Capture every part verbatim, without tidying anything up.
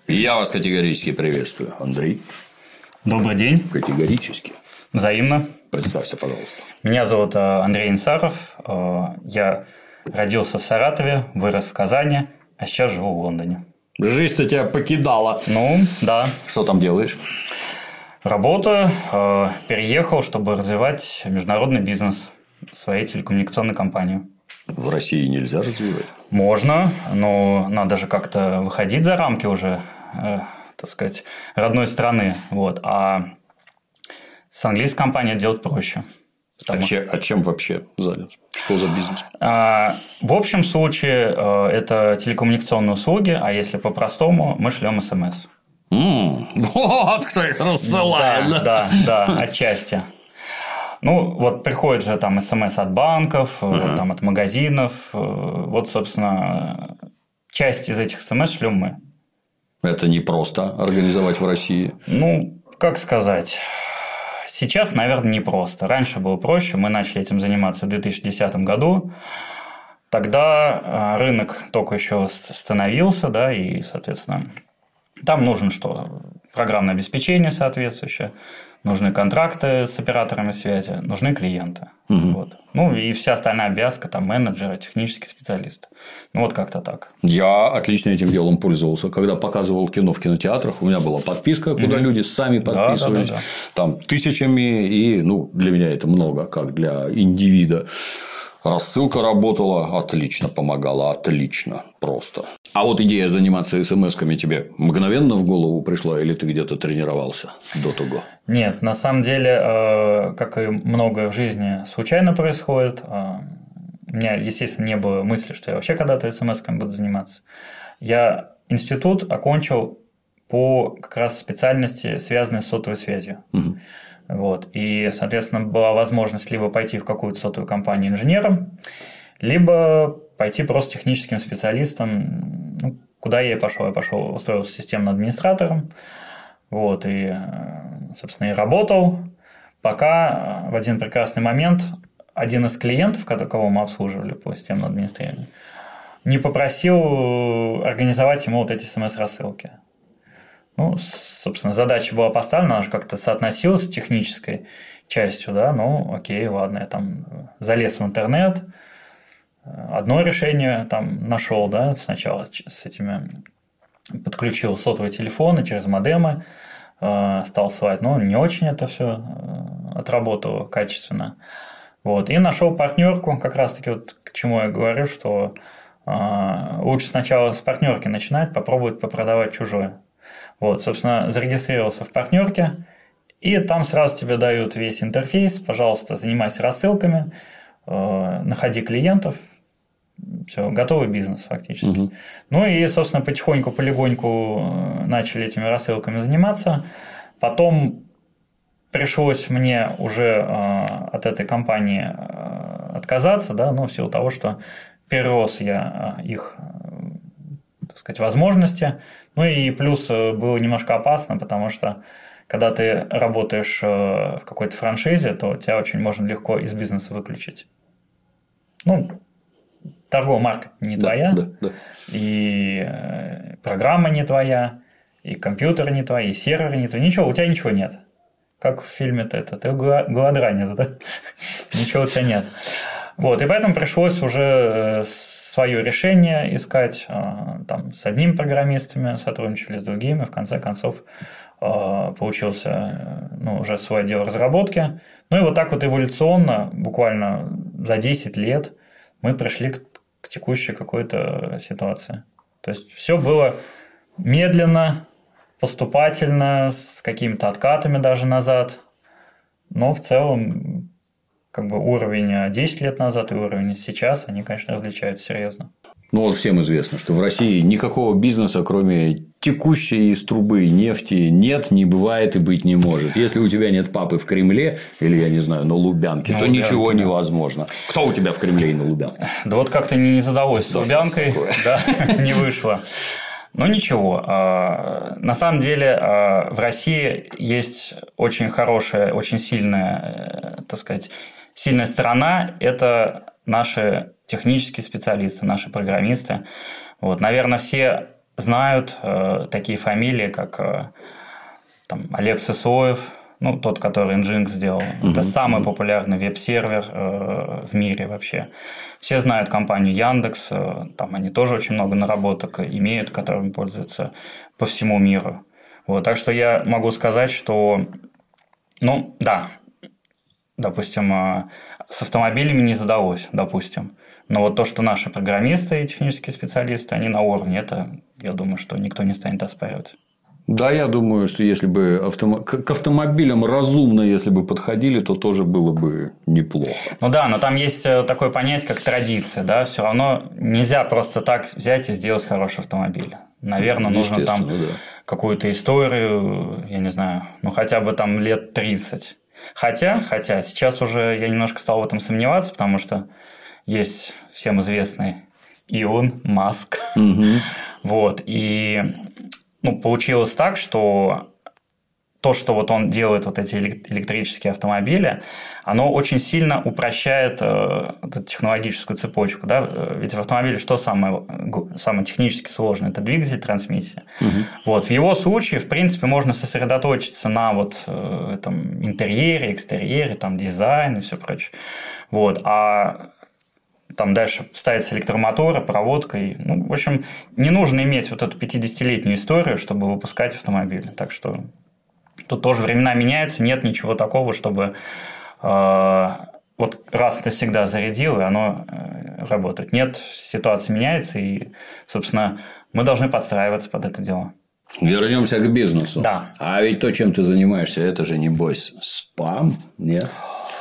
Я вас категорически приветствую, Андрей. Добрый день. Категорически. Взаимно. Представься, пожалуйста. Меня зовут Андрей Инсаров. Я родился в Саратове, вырос в Казани, а сейчас живу в Лондоне. Жизнь-то тебя покидала. Ну, да. Что там делаешь? Работаю. Переехал, чтобы развивать международный бизнес своей телекоммуникационной компании. В России нельзя развивать? Можно, но надо же как-то выходить за рамки уже, э, так сказать, родной страны. Вот. А с английской компанией делать проще. Потому... А, чем, а чем вообще занят? Что за бизнес? А, в общем случае, э, это телекоммуникационные услуги, а если по-простому, мы шлем смс. Mm, вот кто их рассылает. Да, да, да, отчасти. Ну, вот приходит же там смс от банков, uh-huh. там, от магазинов. Вот, собственно, часть из этих смс шлем мы. Это не просто организовать в России? Ну, как сказать. Сейчас, наверное, не просто. Раньше было проще. Мы начали этим заниматься в две тысячи десятом году. Тогда рынок только еще становился, да, и, соответственно, там нужно что? Программное обеспечение соответствующее. Нужны контракты с операторами связи, нужны клиенты. Угу. Вот. Ну, и вся остальная обвязка, там, менеджеры, технические специалисты. Ну, вот как-то так. Я отлично этим делом пользовался. Когда показывал кино в кинотеатрах, у меня была подписка, куда угу. люди сами подписывались. Да, да, да, да. Там тысячами, и ну, для меня это много, как для индивида. Рассылка работала отлично, помогала отлично, просто. А вот идея заниматься смс-ками тебе мгновенно в голову пришла, или ты где-то тренировался до того? Нет, на самом деле, как и многое в жизни, случайно происходит. У меня, естественно, не было мысли, что я вообще когда-то смс-ками буду заниматься. Я институт окончил по как раз специальности, связанной с сотовой связью. Угу. Вот. И, соответственно, была возможность либо пойти в какую-то сотовую компанию инженером, либо пойти просто техническим специалистом. Ну, куда я и пошел? Я пошел, устроился системным администратором. Вот, и, собственно, и работал, пока в один прекрасный момент один из клиентов, кого мы обслуживали по системному администрированию, не попросил организовать ему вот эти смс-рассылки. Ну, собственно, задача была поставлена, она же как-то соотносилась с технической частью, да, ну, окей, ладно, я там залез в интернет, одно решение там нашел, да, сначала с этими подключил сотовый телефон и через модемы стал ссылать, но не очень это все отработало качественно. Вот, и нашел партнерку, как раз-таки вот к чему я говорю, что лучше сначала с партнерки начинать, попробовать попродавать чужое. Вот, собственно, зарегистрировался в партнерке, и там сразу тебе дают весь интерфейс, пожалуйста, занимайся рассылками, э, находи клиентов, все, готовый бизнес фактически. Угу. Ну и, собственно, потихоньку, полегоньку начали этими рассылками заниматься. Потом пришлось мне уже э, от этой компании э, отказаться, да, но в силу того, что перерос я э, их, э, так сказать, возможности. Ну и плюс было немножко опасно, потому что когда ты работаешь в какой-то франшизе, то тебя очень можно легко из бизнеса выключить. Ну, торговая марка не да, твоя, да, да. И программа не твоя, и компьютер не твой, и сервер не твой. Ничего, у тебя ничего нет. Как в фильме-то это, ты голодранец, да? Ничего у тебя нет. Вот, и поэтому пришлось уже свое решение искать, там, с одними программистами сотрудничали, с другими, в конце концов получился, ну, уже свой отдел разработки. Ну и вот так вот эволюционно, буквально за десять лет мы пришли к, к текущей какой-то ситуации. То есть все было медленно, поступательно, с какими-то откатами даже назад, но в целом как бы уровень десять лет назад и уровень сейчас, они, конечно, различаются серьезно. Ну, вот всем известно, что в России никакого бизнеса, кроме текущей из трубы нефти, нет, не бывает и быть не может. Если у тебя нет папы в Кремле, или, я не знаю, на Лубянке, на то Лубянке, ничего да. невозможно. Кто у тебя в Кремле и на Лубянке? Да вот как-то не задалось с да Лубянкой, да, не вышло. Но ничего. На самом деле в России есть очень хорошая, очень сильная, так сказать, сильная сторона – это наши технические специалисты, наши программисты. Вот, наверное, все знают э, такие фамилии, как э, там, Олег Сысоев, ну, тот, который Nginx сделал. Uh-huh. Это самый uh-huh. популярный веб-сервер э, в мире вообще. Все знают компанию Яндекс, э, там они тоже очень много наработок имеют, которыми пользуются по всему миру. Вот, так что я могу сказать, что, ну, да, допустим, э, с автомобилями не задалось, допустим. Но вот то, что наши программисты и технические специалисты, они на уровне, это, я думаю, что никто не станет оспаривать. Да, я думаю, что если бы автом... к автомобилям разумно, если бы подходили, то тоже было бы неплохо. Ну да, но там есть такое понятие, как традиция, да, все равно нельзя просто так взять и сделать хороший автомобиль. Наверное, нужно там да. какую-то историю, я не знаю, ну хотя бы там лет тридцать. Хотя, хотя сейчас уже я немножко стал в этом сомневаться, потому что есть всем известный Илон Маск. Угу. Вот, и ну, получилось так, что то, что вот он делает, вот эти электрические автомобили, оно очень сильно упрощает э, эту технологическую цепочку. Да? Ведь в автомобиле что самое, самое технически сложное? Это двигатель, трансмиссия. Угу. Вот. В его случае, в принципе, можно сосредоточиться на вот, э, этом интерьере, экстерьере, там, дизайне и все прочее. Вот. А там дальше ставятся электромоторы, проводка. И, ну, в общем, не нужно иметь вот эту пятидесятилетнюю историю, чтобы выпускать автомобили. Так что тут тоже времена меняются, нет ничего такого, чтобы э, вот раз ты всегда зарядил, и оно э, работает. Нет, ситуация меняется, и, собственно, мы должны подстраиваться под это дело. Вернемся к бизнесу. Да. А ведь то, чем ты занимаешься, это же, небось, спам, нет?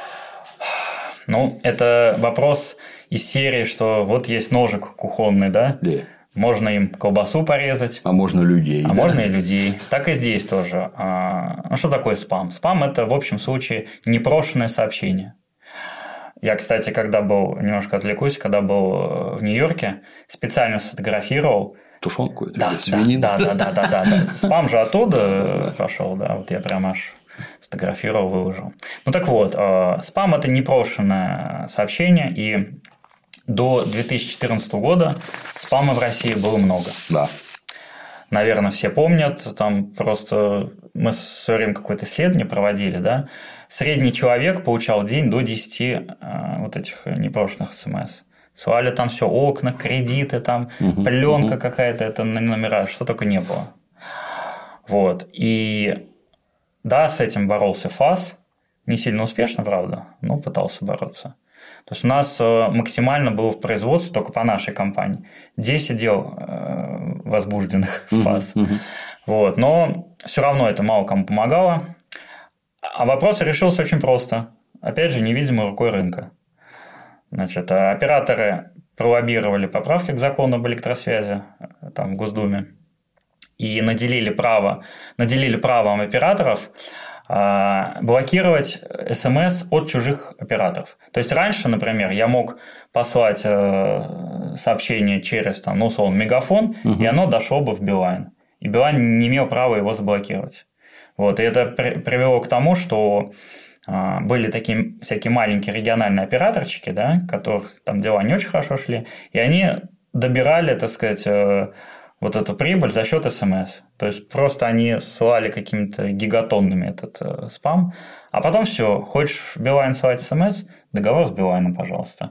Ну, это вопрос из серии, что вот есть ножик кухонный, да? Да. Можно им колбасу порезать. А можно людей. А да? можно и людей. Так и здесь тоже. А что такое спам? Спам – это, в общем случае, непрошенное сообщение. Я, кстати, когда был, немножко отвлекусь, когда был в Нью-Йорке, специально сфотографировал. Тушенку? Это да, свинину? Да, да, да, да, да, да. Спам же оттуда пошел, да. Вот я прям аж сфотографировал, выложил. Ну так вот, спам – это непрошенное сообщение, и до две тысячи четырнадцатого года спама в России было много. Да. Наверное, все помнят, там просто мы все время какое-то исследование проводили, да. Средний человек получал в день до десяти э, вот этих непрошенных смс. Слали там все, окна, кредиты, там, угу, пленка угу. какая-то, это номера, что только не было. Вот. И да, с этим боролся ФАС. Не сильно успешно, правда, но пытался бороться. То есть у нас максимально было в производстве только по нашей компании десять дел возбужденных в ФАС. Uh-huh, uh-huh. Вот. Но все равно это мало кому помогало. А вопрос решился очень просто. Опять же, невидимой рукой рынка. Значит, операторы пролоббировали поправки к закону об электросвязи там, в Госдуме и наделили, право, наделили правом операторов блокировать СМС от чужих операторов. То есть раньше, например, я мог послать сообщение через, там, ну, условно, Мегафон, угу. и оно дошло бы в Билайн. И Билайн не имел права его заблокировать. Вот. И это при- привело к тому, что а, были такие всякие маленькие региональные операторчики, да, которых там дела не очень хорошо шли, и они добирали, так сказать, вот эту прибыль за счет СМС. То есть просто они ссылали какими-то гигатоннами этот э, спам, а потом все, хочешь в Билайн ссылать СМС, договор с Билайном, пожалуйста.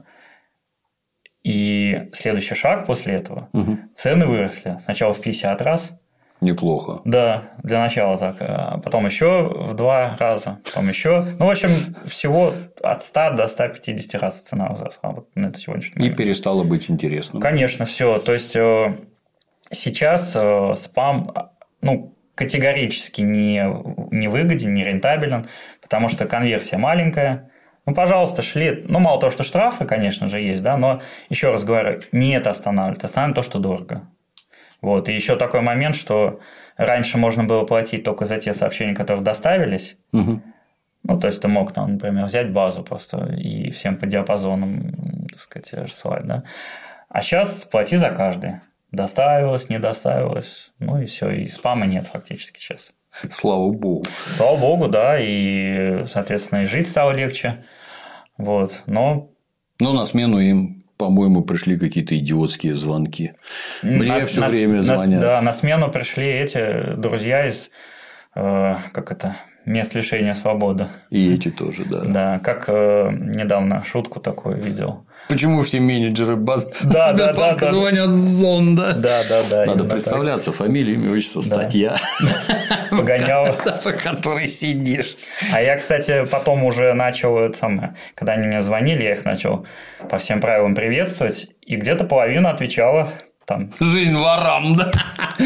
И следующий шаг после этого, угу. цены выросли. Сначала в пятьдесят раз. Неплохо. Да, для начала так. А потом еще в два раза, потом еще. Ну, в общем, всего от ста до ста пятидесяти раз цена возросла вот на это сегодняшний момент. И перестало быть интересным. Конечно, все. То есть сейчас э, спам ну, категорически не, не выгоден, не рентабелен, потому что конверсия маленькая. Ну, пожалуйста, шли. Ну, мало того, что штрафы, конечно же, есть, да, но еще раз говорю, не это останавливает, останавливает то, что дорого. Вот. И еще такой момент, что раньше можно было платить только за те сообщения, которые доставились. Угу. Ну, то есть ты мог, там, например, взять базу просто и всем по диапазонам, так сказать, рассылать, да. А сейчас плати за каждый. Доставилось, не доставилось, ну и все, и спама нет фактически сейчас. Слава богу. Слава богу, да, и, соответственно, и жить стало легче, вот, но... Ну, на смену им по-моему, пришли какие-то идиотские звонки. Мне на, все на, время звонят. На, да, на смену пришли эти друзья из э, как это, мест лишения свободы. И эти тоже, да. Да, как э, недавно шутку такую видел. Почему все менеджеры баз да, да, да, да, звонят с зонда? Да, да, да. Надо представляться, так. Фамилия, имя, отчество, да. Статья. Погонял. По которой сидишь. А я, кстати, потом уже начал это самое, когда они мне звонили, я их начал по всем правилам приветствовать, и где-то половина отвечала. Там. Жизнь ворам, да?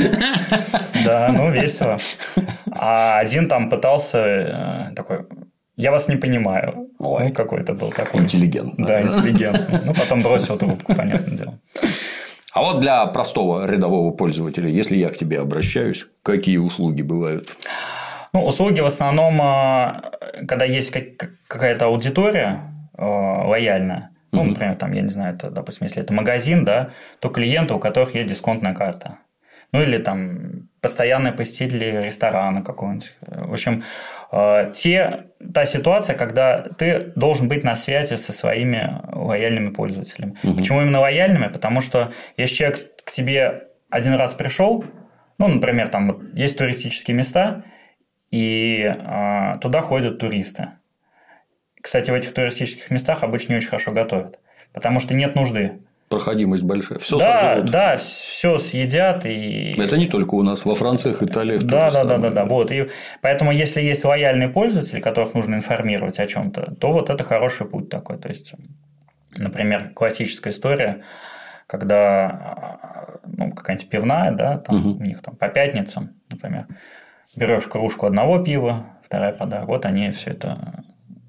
Да, ну весело. А один там пытался такой. Я вас не понимаю. Ой, ну, какой-то был такой. Интеллигентный. Да, интеллигентный. Ну, потом бросил трубку, понятное дело. А вот для простого рядового пользователя, если я к тебе обращаюсь, какие услуги бывают? Ну, услуги в основном, когда есть какая-то аудитория лояльная, ну, например, там, я не знаю, это, допустим, если это магазин, да, то клиенты, у которых есть дисконтная карта. Ну, или там постоянные посетители ресторана какого-нибудь. В общем, те, та ситуация, когда ты должен быть на связи со своими лояльными пользователями. Угу. Почему именно лояльными? Потому что если человек к тебе один раз пришел, ну, например, там есть туристические места, и а, туда ходят туристы. Кстати, в этих туристических местах обычно не очень хорошо готовят, потому что нет нужды. Проходимость большая. Все да, сожрут. Да, все съедят. И... Это не только у нас, во Франции, Италии. Да, да, да, да, да. Вот. И поэтому, если есть лояльные пользователи, которых нужно информировать о чем-то, то вот это хороший путь такой. То есть, например, классическая история, когда ну, какая-нибудь пивная, да, там, угу. у них там по пятницам, например, берешь кружку одного пива, вторая подарок. Вот они все это,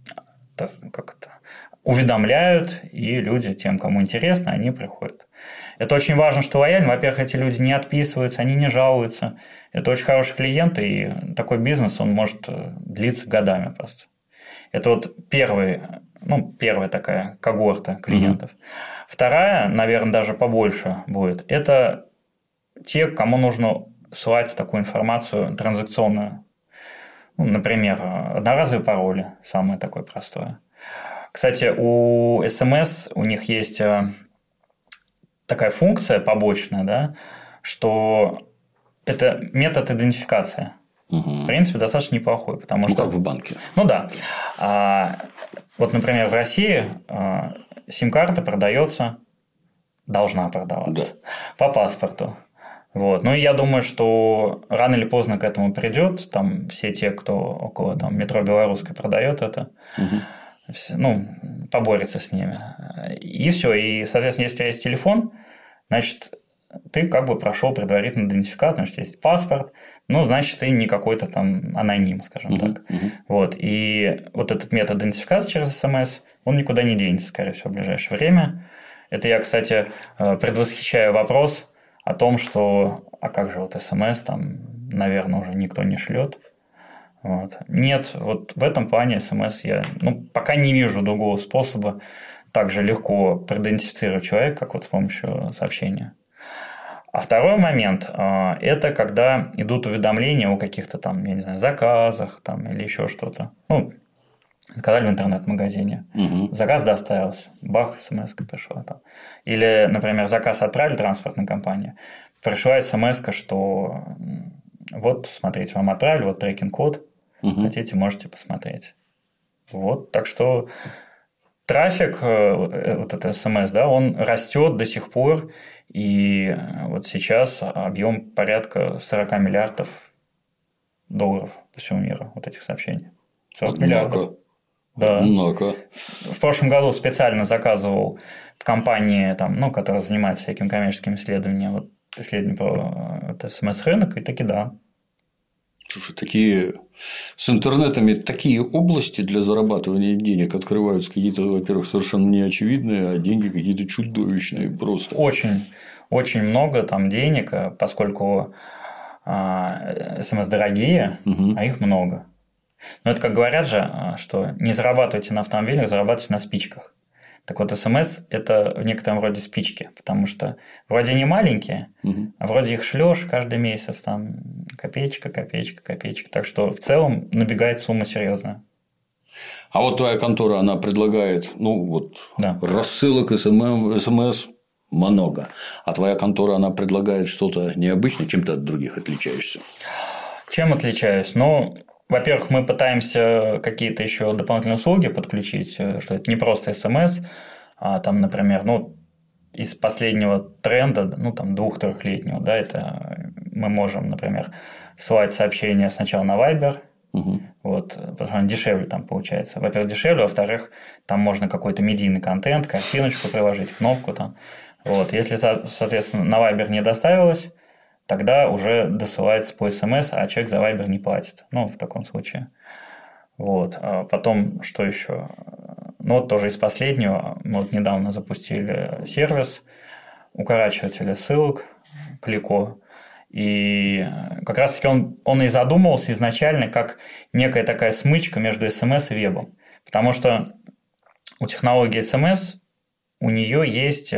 как это, уведомляют, и люди, тем, кому интересно, они приходят. Это очень важно, что лояльно. Во-первых, эти люди не отписываются, они не жалуются. Это очень хороший клиент, и такой бизнес, он может длиться годами просто. Это вот первый, ну, первая такая когорта клиентов. Угу. Вторая, наверное, даже побольше будет, это те, кому нужно ссылать такую информацию транзакционную. Ну, например, одноразовые пароли, самое такое простое. Кстати, у эс эм эс у них есть такая функция побочная, да, что это метод идентификации. Угу. В принципе, достаточно неплохой. Потому ну, что... как в банке. Ну, да. А, вот, например, в России а, сим-карта продается, должна продаваться, да. по паспорту. Вот. Ну, и я думаю, что рано или поздно к этому придет. Там все те, кто около там, метро Белорусской продает это, угу. ну, поборется с ними. И все. И, соответственно, если у тебя есть телефон, значит, ты как бы прошел предварительную идентификацию, значит, есть паспорт, ну, значит, ты не какой-то там аноним, скажем uh-huh, так. Uh-huh. Вот. И вот этот метод идентификации через эс эм эс, он никуда не денется, скорее всего, в ближайшее время. Это я, кстати, предвосхищаю вопрос о том, что, а как же вот эс эм эс, там, наверное, уже никто не шлет. Вот. Нет, вот в этом плане эс эм эс я ну, пока не вижу другого способа так же легко проидентифицировать человека, как вот с помощью сообщения. А второй момент – это когда идут уведомления о каких-то там, я не знаю, заказах там, или еще что-то. Ну, заказали в интернет-магазине, угу. заказ доставился, бах, смс-ка пришла. Там. Или, например, заказ отправили транспортной компании, пришла смс-ка, что вот, смотрите, вам отправили, вот трекинг-код, угу. хотите, можете посмотреть. Вот, так что трафик, вот это эс эм эс, да, он растет до сих пор, и вот сейчас объем порядка сорок миллиардов долларов по всему миру вот этих сообщений. сорок миллиардов. Да. Много. В прошлом году специально заказывал в компании, там, ну, которая занимается всякими коммерческими исследованиями, вот, исследования про вот, эс эм эс-рынок, и таки да. Слушай, такие с интернетами такие области для зарабатывания денег открываются какие-то, во-первых, совершенно неочевидные, а деньги какие-то чудовищные просто. Очень, очень много там денег, поскольку эс эм эс дорогие, угу. а их много. Но это как говорят же, что не зарабатывайте на автомобилях, зарабатывайте на спичках. Так вот, эс эм эс – это в некотором роде спички, потому что вроде они маленькие, угу. а вроде их шлешь каждый месяц, там копеечка, копеечка, копеечка. Так что в целом набегает сумма серьезная. А вот твоя контора, она предлагает, ну, вот, да. рассылок СМС много. А твоя контора, она предлагает что-то необычное, чем ты от других отличаешься? Чем отличаюсь? Ну, во-первых, мы пытаемся какие-то еще дополнительные услуги подключить, что это не просто СМС, а там, например, ну, из последнего тренда, ну, там, двух-трехлетнего, да, это мы можем, например, ссылать сообщения сначала на Viber, угу. вот, потому что он дешевле там получается. Во-первых, дешевле, во-вторых, там можно какой-то медийный контент, картиночку приложить, кнопку там. Вот. Если, соответственно, на Viber не доставилось, тогда уже досылается по СМС, а человек за Viber не платит. Ну, в таком случае. Вот. А потом, что еще? Ну, вот тоже из последнего. Мы вот недавно запустили сервис укорачивателя ссылок Клико. И как раз-таки он, он и задумывался изначально как некая такая смычка между СМС и вебом. Потому что у технологии СМС у нее есть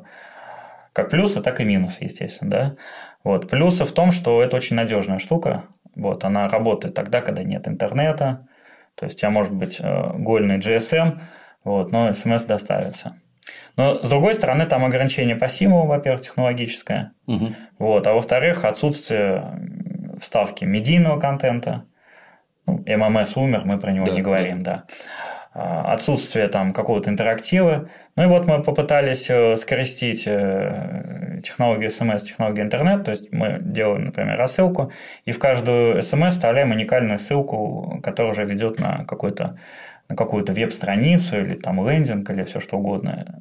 как плюсы, так и минусы, естественно. Да? Вот. Плюсы в том, что это очень надежная штука. Вот. Она работает тогда, когда нет интернета. То есть у тебя может быть гольный джи эс эм, вот, но СМС доставится. Но, с другой стороны, там ограничение по символу, во-первых, технологическое. Угу. Вот, а во-вторых, отсутствие вставки медийного контента. Ну, эм эм эс умер, мы про него да, не говорим, да. да. Отсутствие там какого-то интерактива. Ну и вот мы попытались скоростить технологию СМС, технологию интернет. То есть мы делаем, например, рассылку, и в каждую СМС вставляем уникальную ссылку, которая уже ведет на какой-то на какую-то веб-страницу или там лендинг или все что угодно.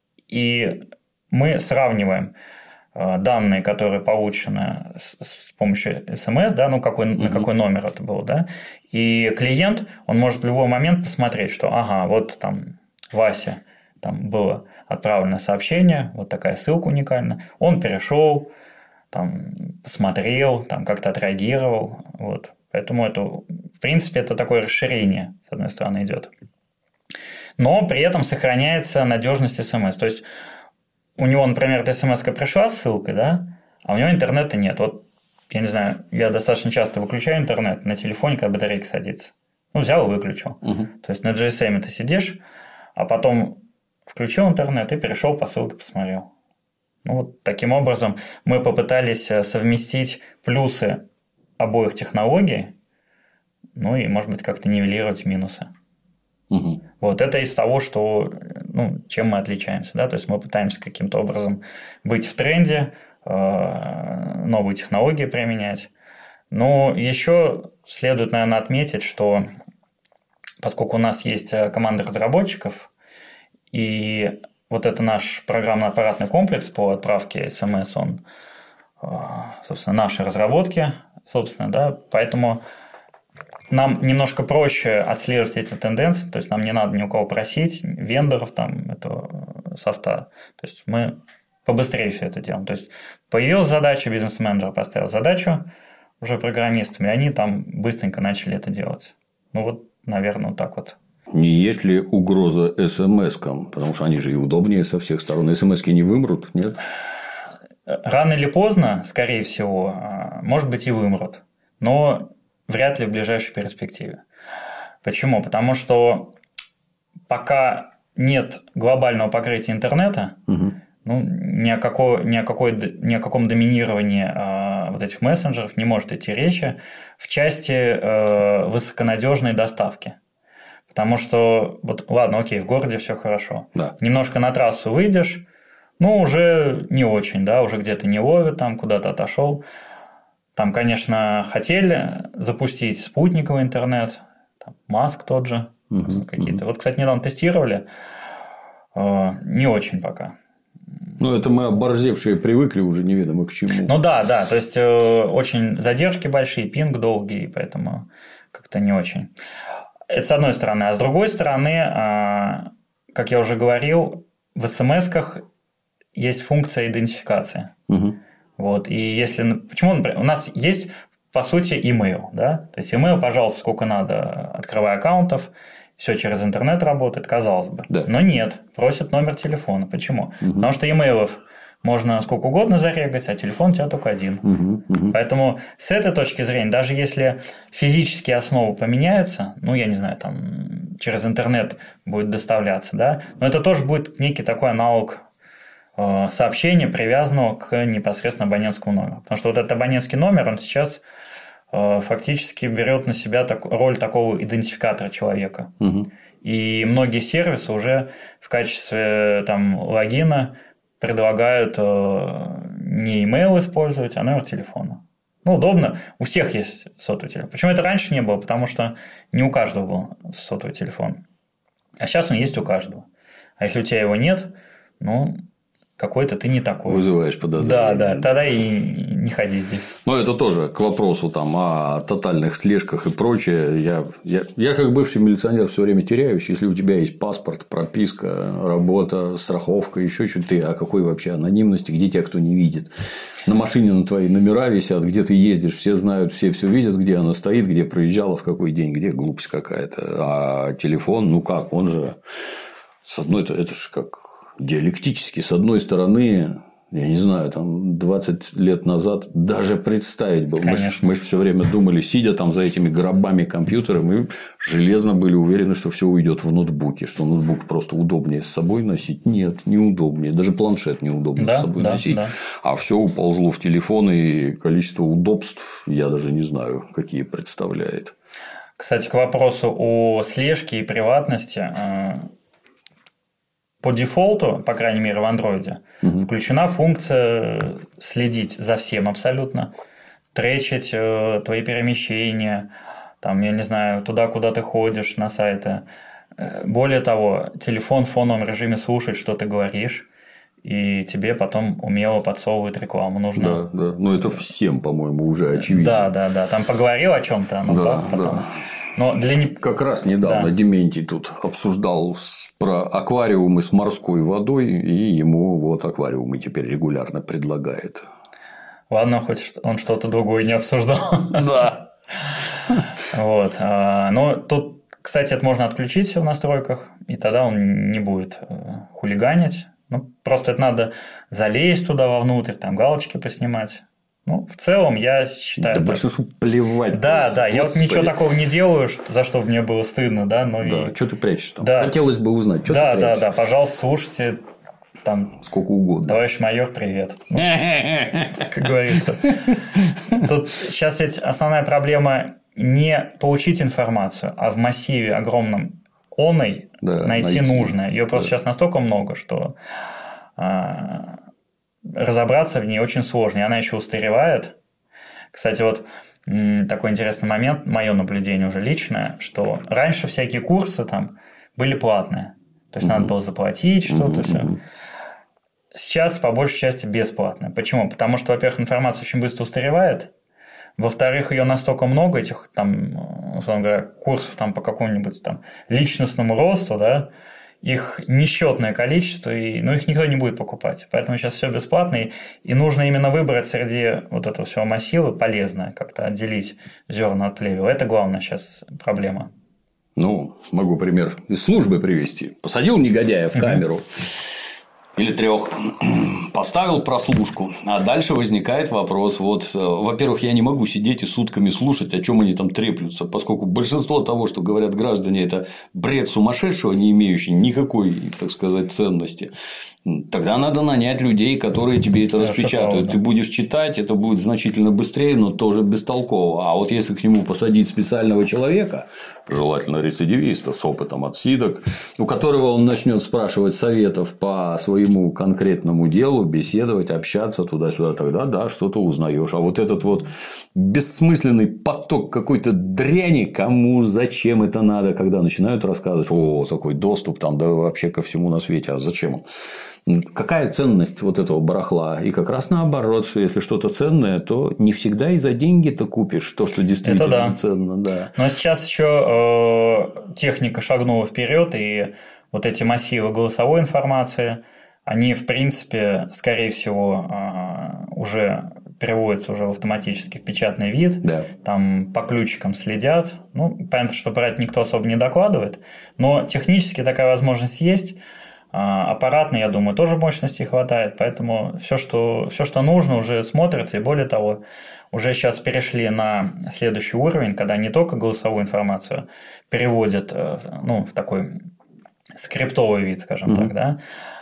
И мы сравниваем данные, которые получены с помощью СМС, да, ну какой, uh-huh. на какой номер это был, да, и клиент, он может в любой момент посмотреть, что ага, вот там Вася, там было отправлено сообщение, вот такая ссылка уникальная, он перешел, там, посмотрел, там как-то отреагировал, вот. Поэтому это, в принципе, это такое расширение, с одной стороны, идет. Но при этом сохраняется надежность СМС. То есть у него, например, эта смс-ка пришла с ссылкой, да, а у него интернета нет. Вот, я не знаю, я достаточно часто выключаю интернет на телефоне, когда батарейка садится. Ну, взял и выключил. Угу. То есть на джи эс эм ты сидишь, а потом включил интернет и перешел по ссылке, посмотрел. Ну, вот таким образом мы попытались совместить плюсы обоих технологий, ну и, может быть, как-то нивелировать минусы. Угу. Вот это из того, что, ну, чем мы отличаемся. Да? То есть мы пытаемся каким-то образом быть в тренде, новые технологии применять. Но еще следует, наверное, отметить, что поскольку у нас есть команда разработчиков, и вот это наш программно-аппаратный комплекс по отправке СМС, он, собственно, наши разработки, собственно, да, поэтому нам немножко проще отслеживать эти тенденции, то есть нам не надо ни у кого просить, вендоров там, этого софта, то есть мы побыстрее все это делаем. То есть появилась задача, бизнес-менеджер поставил задачу уже программистами, и они там быстренько начали это делать. Ну вот, наверное, вот так вот. Не есть ли угроза СМС-кам? Потому что они же и удобнее со всех сторон. СМС-ки не вымрут, нет? Рано или поздно, скорее всего, может быть, и вымрут. Но вряд ли в ближайшей перспективе. Почему? Потому что пока нет глобального покрытия интернета, угу. ну, ни о, какой, ни, о какой, ни о каком доминировании э, вот этих мессенджеров не может идти речи в части э, высоконадежной доставки. Потому что, вот, ладно, окей, в городе все хорошо. Да. Немножко на трассу выйдешь, ну, уже не очень, да, уже где-то не ловит, там куда-то отошел. Там, конечно, хотели запустить спутниковый интернет, там, Маск тот же, угу, какие-то. Угу. Вот, кстати, недавно тестировали, э, не очень пока. Ну, это мы оборзевшие привыкли уже неведомо к чему. Ну да, да, то есть э, очень задержки большие, пинг долгий, поэтому как-то не очень. Это с одной стороны. А с другой стороны, э, как я уже говорил, в смс-ках есть функция идентификации. Угу. Вот, и если... Почему, например, у нас есть, по сути, email, да? То есть, email, пожалуйста, сколько надо, открывай аккаунтов, все через интернет работает, казалось бы. Да. Но нет, просят номер телефона. Почему? Угу. Потому что имейлов можно сколько угодно зарегать, а телефон у тебя только один. Угу, угу. Поэтому с этой точки зрения, даже если физические основы поменяются, ну, я не знаю, там через интернет будет доставляться, да, но это тоже будет некий такой аналог э, сообщения, привязанного к непосредственно абонентскому номеру. Потому что вот этот абонентский номер, он сейчас э, фактически берет на себя так, роль такого идентификатора человека. Угу. И многие сервисы уже в качестве там, логина предлагают не email использовать, а номер телефона. Ну, удобно. У всех есть сотовый телефон. Почему это раньше не было? Потому что не у каждого был сотовый телефон. А сейчас он есть у каждого. А если у тебя его нет, ну, какой-то ты не такой. Вызываешь подозрения. Да, да, тогда и не ходи здесь. Но это тоже к вопросу там, о тотальных слежках и прочее. Я, я, я как бывший милиционер все время теряюсь. Если у тебя есть паспорт, прописка, работа, страховка, еще что-то, ты о какой вообще анонимности, где тебя кто не видит? На машине на твои номера висят, где ты ездишь, все знают, все все видят, где она стоит, где проезжала, в какой день, где глупость какая-то. А телефон, ну как, он же с одной, это, это же как диалектически, с одной стороны, я не знаю, там двадцать лет назад даже представить было. Мы же мы все время думали, сидя там за этими гробами компьютера, мы железно были уверены, что все уйдет в ноутбуке, что ноутбук просто удобнее с собой носить. Нет, неудобнее. Даже планшет неудобно да, с собой да, носить. Да. А все уползло в телефон, и количество удобств я даже не знаю, какие представляет. Кстати, к вопросу о слежке и приватности. По дефолту, по крайней мере, в андроиде, угу. включена функция следить за всем абсолютно, тречить э, твои перемещения, там, я не знаю, туда, куда ты ходишь, на сайты. Более того, телефон в фоновом режиме слушает, что ты говоришь, и тебе потом умело подсовывает рекламу. Нужно... Да, да. Но это всем, по-моему, уже очевидно. Да, да, да. Там поговорил о чем-то, но да, потом. Да. Но для... Как раз недавно да. Дементий тут обсуждал про аквариумы с морской водой, и ему вот аквариумы теперь регулярно предлагает. Ладно, хоть он что-то другое не обсуждал. Да. Вот. Но тут, кстати, это можно отключить в настройках, и тогда он не будет хулиганить. Ну, просто это надо залезть туда вовнутрь, там галочки поснимать. Ну, в целом, я считаю... Да большинству плевать. Да, просто. Да, Господи. Я вот ничего такого не делаю, за что мне было стыдно, да, но да, и... что ты прячешь там? Да. Хотелось бы узнать, что да, ты прячешь. Да, да, да, пожалуйста, слушайте там... Сколько угодно. Товарищ майор, привет. Как говорится. Тут сейчас ведь основная проблема не получить информацию, а в массиве огромном оной найти нужное. Ее просто сейчас настолько много, что... разобраться в ней очень сложно, и она еще устаревает. Кстати, вот такой интересный момент, мое наблюдение уже личное, что раньше всякие курсы там были платные, то есть mm-hmm. надо было заплатить что-то, mm-hmm. все. Сейчас по большей части бесплатно. Почему? Потому что, во-первых, информация очень быстро устаревает, во-вторых, ее настолько много, этих там, условно говоря, курсов там, по какому-нибудь там личностному росту, да, их несчетное количество, и, ну, их никто не будет покупать. Поэтому сейчас все бесплатно, и, и нужно именно выбрать среди вот этого всего массива полезное, как-то отделить зерна от плевел. Это главная сейчас проблема. Ну, могу пример из службы привести. Посадил негодяя в камеру. Или трех, поставил прослушку, а дальше возникает вопрос, вот, во-первых, я не могу сидеть и сутками слушать, о чем они там треплются, поскольку большинство того, что говорят граждане, это бред сумасшедшего, не имеющий никакой, так сказать, ценности. Тогда надо нанять людей, которые тебе это да, распечатают. Ты будешь читать, это будет значительно быстрее, но тоже бестолково. А вот если к нему посадить специального человека, желательно рецидивиста с опытом отсидок, у которого он начнет спрашивать советов по своему конкретному делу, беседовать, общаться туда-сюда, тогда да, что-то узнаешь. А вот этот вот бессмысленный поток какой-то дряни, кому, зачем это надо, когда начинают рассказывать, о, такой доступ там, да вообще ко всему на свете, а зачем он? Какая ценность вот этого барахла? И как раз наоборот, что если что-то ценное, то не всегда и за деньги-то купишь то, что действительно да. ценно. Да. Но сейчас еще э, техника шагнула вперед, и вот эти массивы голосовой информации, они, в принципе, скорее всего, э, уже переводятся уже в автоматически в печатный вид, да. Там по ключикам следят. Ну, понятно, что про это никто особо не докладывает, но технически такая возможность есть. Аппаратно, я думаю, тоже мощности хватает, поэтому все, что, все, что нужно, уже смотрится. И более того, уже сейчас перешли на следующий уровень, когда не только голосовую информацию переводят, ну, в такой скриптовый вид, скажем mm-hmm. так, да,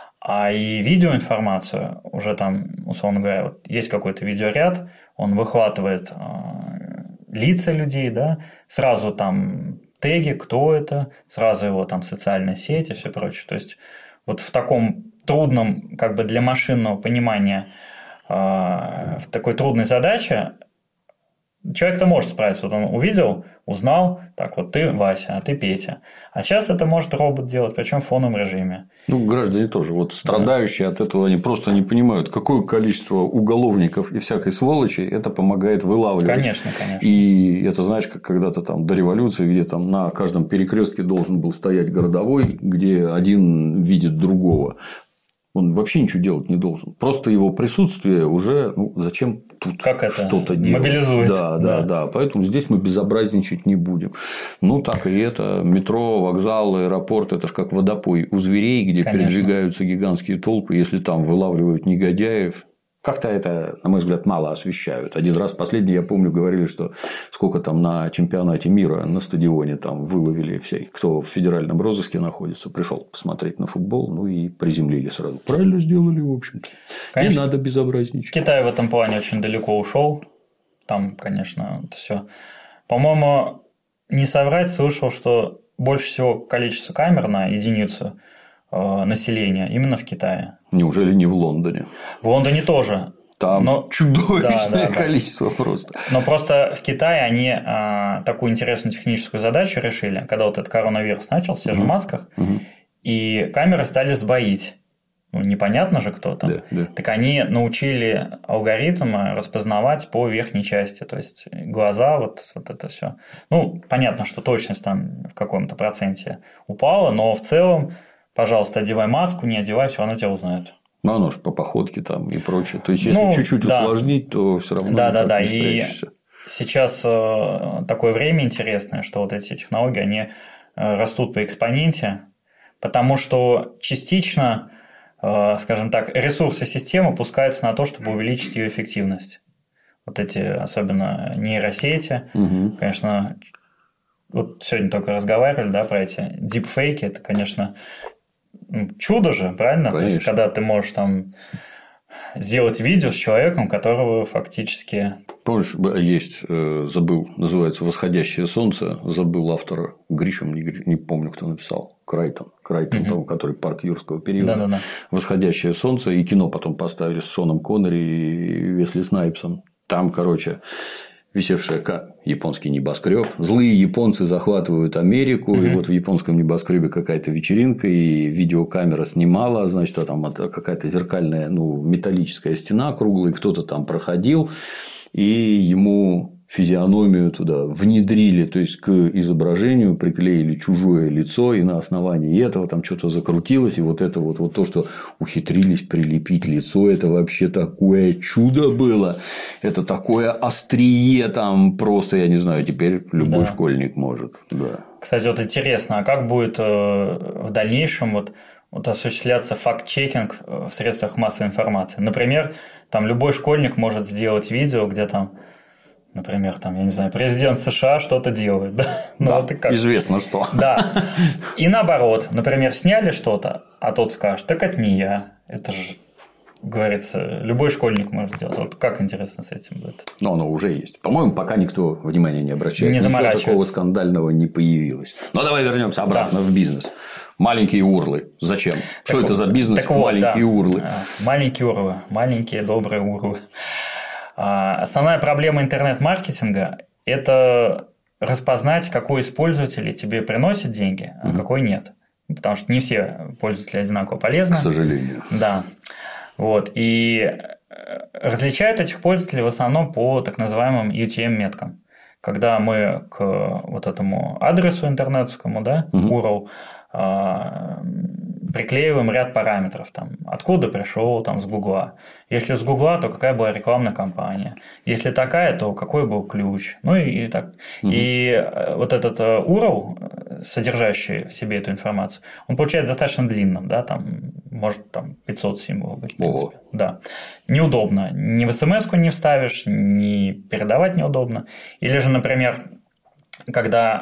а и видеоинформацию уже там, условно говоря, вот есть какой-то видеоряд, он выхватывает э, лица людей, да, сразу там теги, кто это, сразу его там социальные сети и все прочее. То есть вот в таком трудном, как бы для машинного понимания, э, в такой трудной задаче человек-то может справиться. Вот он увидел, узнал, так вот ты Вася, а ты Петя. А сейчас это может робот делать, причем в фоновом режиме. Ну, граждане тоже. Вот страдающие да. от этого, они просто не понимают, какое количество уголовников и всякой сволочи это помогает вылавливать. Конечно, конечно. И это, знаешь, как когда-то там до революции, где там на каждом перекрестке должен был стоять городовой, где один видит другого. Он вообще ничего делать не должен. Просто его присутствие уже, ну, зачем тут как это? Что-то делать. Мобилизует. Да, да, да, да. Поэтому здесь мы безобразничать не будем. Ну, так и это. Метро, вокзал, аэропорт – это же как водопой у зверей, где Конечно. Передвигаются гигантские толпы. Если там вылавливают негодяев. Как-то это, на мой взгляд, мало освещают. Один раз последний, я помню, говорили, что сколько там на чемпионате мира на стадионе там выловили все, кто в федеральном розыске находится, пришел посмотреть на футбол, ну и приземлили сразу. Правильно сделали, в общем-то. Конечно, не надо безобразничать. Китай в этом плане очень далеко ушел. Там, конечно, это все. По-моему, не соврать, слышал, что больше всего количество камер на единицу населения именно в Китае. Неужели не в Лондоне? В Лондоне тоже. Там но... чудовищное да, да, количество да. просто. Но просто в Китае они а, такую интересную техническую задачу решили, когда вот этот коронавирус начался, все же в масках, угу. и камеры стали сбоить. Ну, непонятно же кто там. Да, да. Так они научили алгоритм распознавать по верхней части, то есть глаза, вот, вот это все. Ну, понятно, что точность там в каком-то проценте упала, но в целом пожалуйста, одевай маску, не одевай, все равно тебя узнают. Ну, оно же по походке там и прочее. То есть, если ну, чуть-чуть да. усложнить, то все равно да, да, да. не спрячешься. И сейчас такое время интересное, что вот эти технологии, они растут по экспоненте, потому что частично, скажем так, ресурсы системы пускаются на то, чтобы увеличить ее эффективность. Вот эти, особенно нейросети, угу. конечно, вот сегодня только разговаривали, да, про эти дипфейки, это, конечно, чудо же, правильно? Конечно. То есть, когда ты можешь там сделать видео с человеком, которого фактически... Помнишь, есть, забыл, называется «Восходящее солнце», забыл автора, Гришем, не, не помню, кто написал, Крайтон, Крайтон, угу. там, который «Парк юрского периода», Да-да-да. «Восходящее солнце», и кино потом поставили с Шоном Коннери и Весли Снайпсом. Там, короче... висевший японский небоскреб. Злые японцы захватывают Америку, угу. и вот в японском небоскребе какая-то вечеринка, и видеокамера снимала, значит, а там какая-то зеркальная, ну, металлическая стена круглая, кто-то там проходил, и ему физиономию туда внедрили, то есть к изображению приклеили чужое лицо, и на основании этого там что-то закрутилось, и вот это вот, вот то, что ухитрились прилепить лицо, это вообще такое чудо было, это такое острие там просто, я не знаю, теперь любой да. школьник может. Да. Кстати, вот интересно, а как будет в дальнейшем вот, вот осуществляться факт-чекинг в средствах массовой информации? Например, там любой школьник может сделать видео, где там например, там, я не знаю, президент США что-то делает. Да, ну, да вот как... известно что. Да. И наоборот, например, сняли что-то, а тот скажет, так это не я. Это же, говорится, любой школьник может делать. Вот как интересно с этим будет. Но оно уже есть. По-моему, пока никто внимания не обращает. Не заморачивается. Ничего такого скандального не появилось. Но давай вернемся обратно да. в бизнес. Маленькие урлы. Зачем? Так что вот, это за бизнес? Так вот, маленькие да. урлы. Маленькие урлы. Маленькие добрые урлы. Основная проблема интернет-маркетинга – это распознать, какой из пользователей тебе приносит деньги, а угу. какой нет. Потому что не все пользователи одинаково полезны. К сожалению. Да. Вот. И различают этих пользователей в основном по так называемым ю ти эм-меткам. Когда мы к вот этому адресу интернетскому, да, угу. ю ар эл, приклеиваем ряд параметров. Там, откуда пришел, там, с Гугла. Если с Гугла, то какая была рекламная кампания. Если такая, то какой был ключ. Ну и, и так. Угу. И вот этот ю ар эл, содержащий в себе эту информацию, он получается достаточно длинным, да, там, может там пятьсот символов быть, в принципе. О. Да. Неудобно. Ни в эс эм эс-ку не вставишь, ни передавать неудобно. Или же, например, когда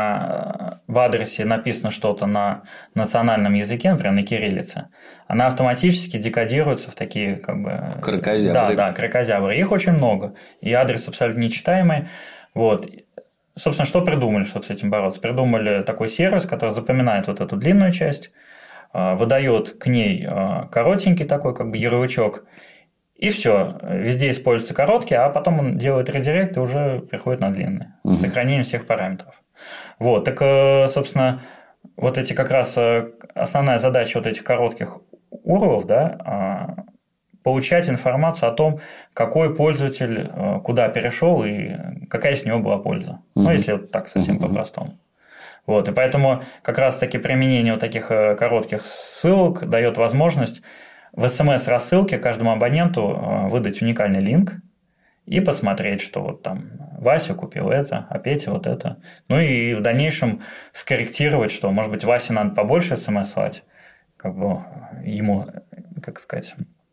а, в адресе написано что-то на национальном языке, например, на кириллице, она автоматически декодируется в такие как бы… Кракозябры. Да, да, кракозябры. Их очень много. И адрес абсолютно нечитаемый. Вот. Собственно, что придумали, чтобы с этим бороться? Придумали такой сервис, который запоминает вот эту длинную часть, выдает к ней коротенький такой как бы ярлычок, и все, везде используются короткие, а потом он делает редирект и уже приходит на длинные, угу. с сохранением всех параметров. Вот, так, собственно, вот эти как раз основная задача вот этих коротких ю ар эл, да, получать информацию о том, какой пользователь куда перешел и какая с него была польза. Угу. Ну, если вот так совсем угу. по-простому. Вот, и поэтому как раз-таки применение вот таких коротких ссылок дает возможность в эс эм эс-рассылке каждому абоненту выдать уникальный линк и посмотреть, что вот там Вася купил это, а Петя вот это. Ну и в дальнейшем скорректировать, что, может быть, Васе надо побольше эс эм эс слать, как бы ему, как сказать,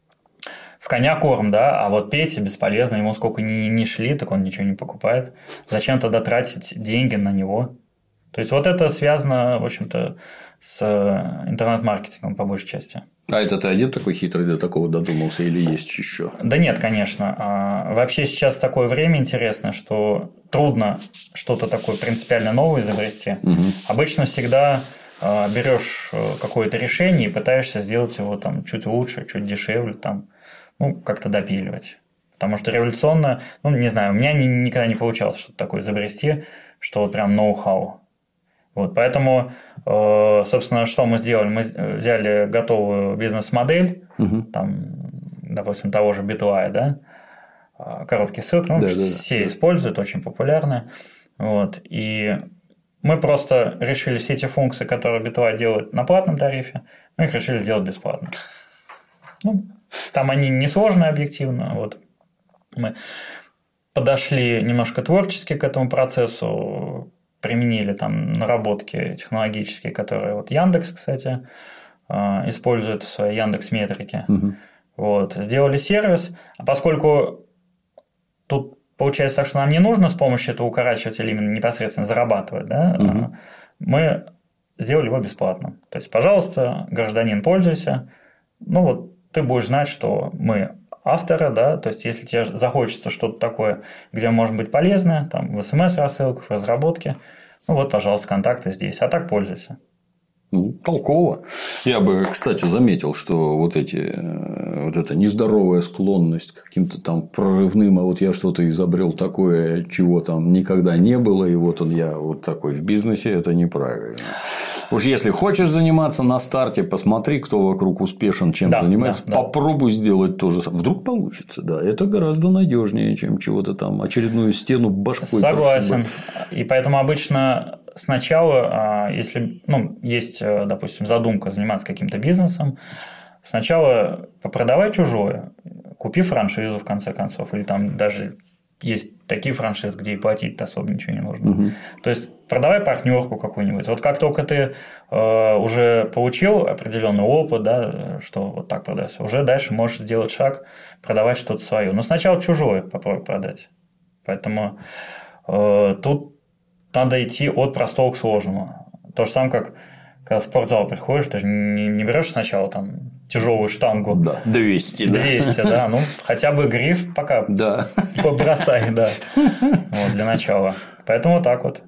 в коня корм, да, а вот Пете бесполезно, ему сколько ни, ни шли, так он ничего не покупает. Зачем тогда тратить деньги на него? То есть, вот это связано, в общем-то, с интернет-маркетингом по большей части. А это ты один такой хитрый до такого додумался или есть еще? Да нет, конечно. Вообще сейчас такое время интересное, что трудно что-то такое принципиально новое изобрести. Угу. Обычно всегда берешь какое-то решение и пытаешься сделать его там чуть лучше, чуть дешевле, там, ну, как-то допиливать. Потому что революционно, ну, не знаю, у меня никогда не получалось что-то такое изобрести, что вот прям ноу-хау. Вот, поэтому, собственно, что мы сделали? Мы взяли готовую бизнес-модель, угу. там, допустим, того же Bitly, да, короткий ссылки, ну, да, все да, используют, очень популярны. Вот, и мы просто решили все эти функции, которые Bitly делает на платном тарифе, мы их решили сделать бесплатно. Ну, там они несложные объективно. Вот. Мы подошли немножко творчески к этому процессу, применили там наработки технологические, которые вот Яндекс, кстати, использует в своей Яндекс.Метрике. Угу. Вот. Сделали сервис, а поскольку тут получается так, что нам не нужно с помощью этого укорачивателя именно непосредственно зарабатывать, да, угу. мы сделали его бесплатно. То есть, пожалуйста, гражданин, пользуйся. Ну вот ты будешь знать, что мы авторы, да, то есть, если тебе захочется что-то такое, где может быть полезное, там, в эс эм эс-рассылках, в разработке, ну вот, пожалуйста, контакты здесь, а так пользуйся. Ну, толково. Я бы, кстати, заметил, что вот эти, вот эта нездоровая склонность к каким-то там прорывным, а вот я что-то изобрел такое, чего там никогда не было, и вот он я вот такой в бизнесе, это неправильно. Уж если хочешь заниматься на старте, посмотри, кто вокруг успешен, чем да, занимается, да, попробуй да. сделать то же самое. Вдруг получится, да. Это гораздо надежнее, чем чего-то там очередную стену башкой. Согласен. Прошибать. И поэтому обычно сначала, если ну, есть, допустим, задумка заниматься каким-то бизнесом, сначала попродавай чужое, купи франшизу в конце концов, или там даже есть такие франшизы, где и платить особо ничего не нужно. Угу. То есть продавай партнерку какую-нибудь. Вот как только ты э, уже получил определенный опыт, да, что вот так продается, уже дальше можешь сделать шаг, продавать что-то свое. Но сначала чужое попробуй продать. Поэтому э, тут надо идти от простого к сложному. То же самое, как когда в спортзал приходишь, ты же не, не берешь сначала там тяжелую штангу. Да, двести. двести, да. да. Ну, хотя бы гриф пока да. побросай, да. Вот, для начала. Поэтому вот так вот.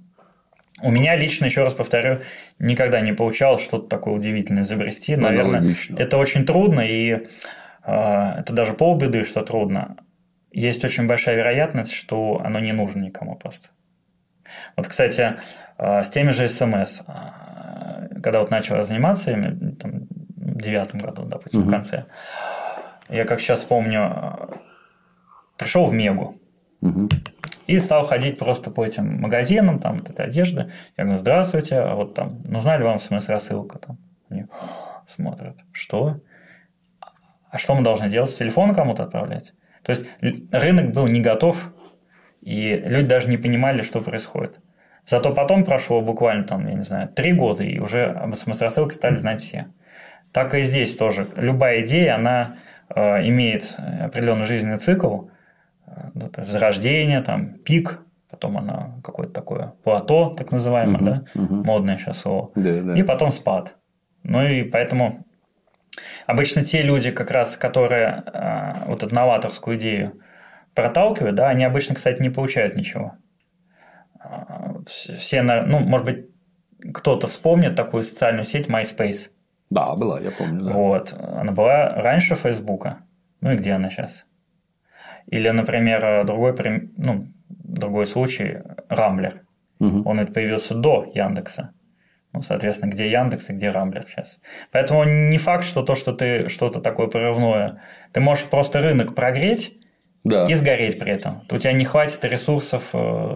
У меня лично, еще раз повторю, никогда не получалось что-то такое удивительное изобрести. Наверное, Аналогично. Это очень трудно, и э, это даже полбеды, что трудно. Есть очень большая вероятность, что оно не нужно никому просто. Вот, кстати, э, с теми же эс эм эс. Когда вот начал заниматься ими, там, в девятом году, допустим, угу. в конце, я как сейчас помню, пришел в Мегу. Угу. И стал ходить просто по этим магазинам, там, вот этой одежды. Я говорю, здравствуйте, а вот там, нужна ли вам смс-рассылка? Там, они смотрят, что? А что мы должны делать? С телефона кому-то отправлять? То есть, рынок был не готов, и люди даже не понимали, что происходит. Зато потом прошло буквально, там, я не знаю, три года, и уже об смс-рассылке стали знать все. Так и здесь тоже. Любая идея, она э, имеет определенный жизненный цикл, ну, то есть зарождение, там, пик, потом она какое-то такое плато, так называемое, uh-huh, да, uh-huh. модное сейчас слово, да, да. И потом спад. Ну и поэтому обычно те люди, как раз, которые э, вот эту новаторскую идею проталкивают, да, они обычно, кстати, не получают ничего. Все, ну, может быть, кто-то вспомнит такую социальную сеть MySpace. Да, была, я помню. Да. Вот. Она была раньше Фейсбука. Ну и где она сейчас? Или, например, другой, ну, другой случай – Рамблер. Угу. Он это появился до Яндекса. Ну, соответственно, где Яндекс и где Рамблер сейчас. Поэтому не факт, что то, что ты что-то такое прорывное, ты можешь просто рынок прогреть, да. И сгореть при этом. У тебя не хватит ресурсов